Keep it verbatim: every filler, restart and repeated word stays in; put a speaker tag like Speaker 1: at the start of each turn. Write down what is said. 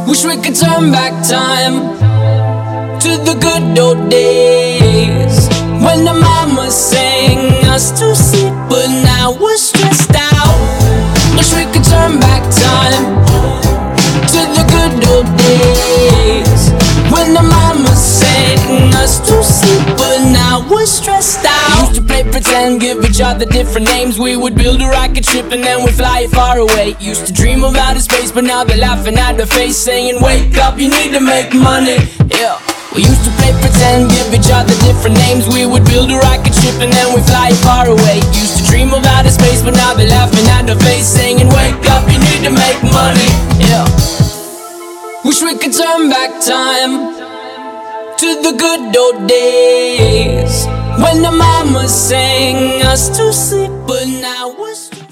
Speaker 1: Wish we could turn back time to the good old days when the mama sang us to sleep, but now we're stressed out. Wish we could turn back time to the good old days when the mama sang us to sleep, but now we're stressed out. Used to play pretend, give each other different names. We would build a rocket ship and then we'd fly far away. Used to dream of outer space, but now they're laughing at the face, saying wake up, you need to make money. Yeah. We used to play pretend, give each other different names. We would build a rocket ship and then we'd fly far away. Used to dream of outer space, but now they're laughing at the face, saying wake up, you need to make money. Yeah. Wish we could turn back time to the good old days when the mama sang us to sleep, but now we're